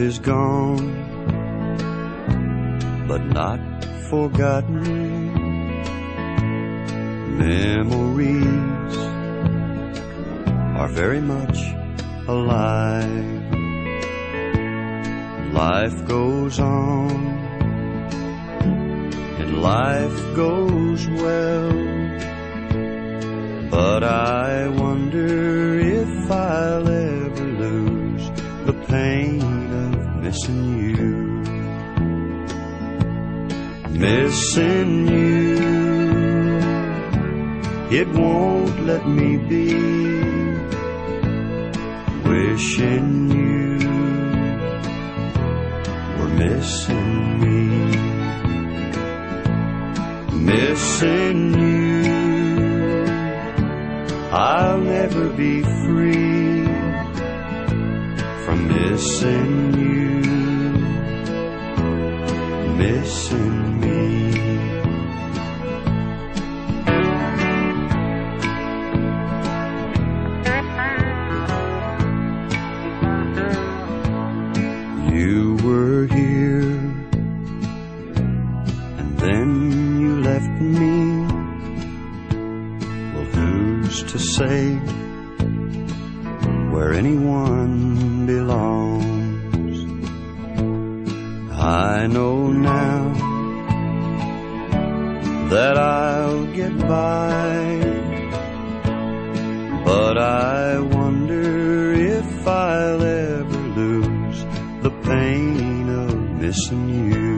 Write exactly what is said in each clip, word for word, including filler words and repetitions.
is gone, but not forgotten. Memories are very much alive. Life goes on, and life goes well, but I wonder if I'll ever lose the pain of missing you. Missing you, it won't let me be. Wishing you were missing me. Missing you, I'll never be free from missing you, missing me. You were here, and then you left me. Well, who's to say where anyone belongs? I know now that I'll get by, but I wonder if I'll ever lose the pain of missing you.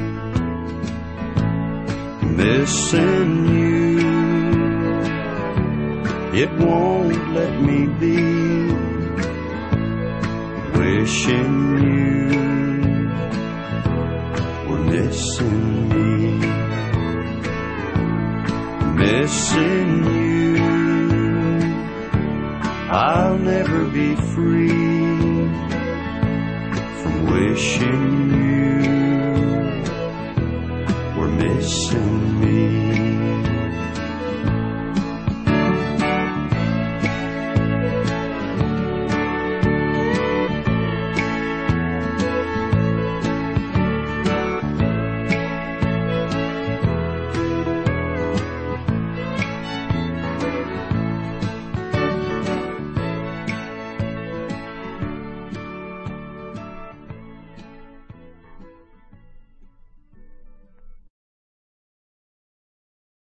Missing you, it won't let me be. Wishing you were missing me. Missing you, I'll never be free from wishing you were missing me.